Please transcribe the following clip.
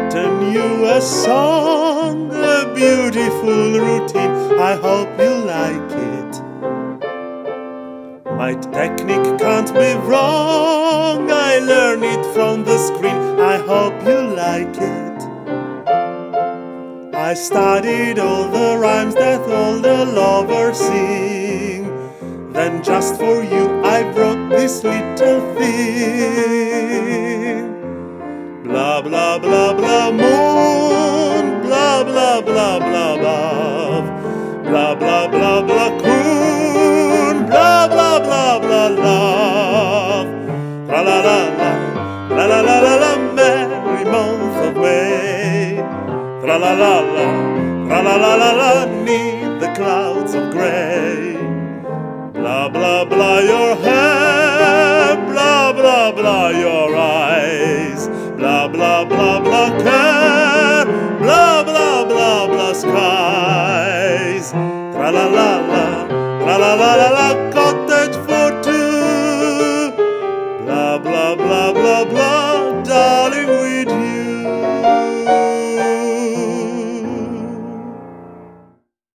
written you a song, a beautiful routine. I hope you like it. My technique can't be wrong. I learned it from the screen. I hope you like it. I studied all the rhymes that all the lovers sing. Then just for you I wrote this little thing. Blah blah blah blah moon, blah blah blah blah above, blah blah blah blah coon, blah blah blah blah love. La la la la, la la la la la, merry month of May. La la la la, la la la la la, neath the clouds of grey. Blah blah blah your hair, blah blah blah your eyes, blah blah blah blah care, blah blah blah blah skies. Tra la la la, la la la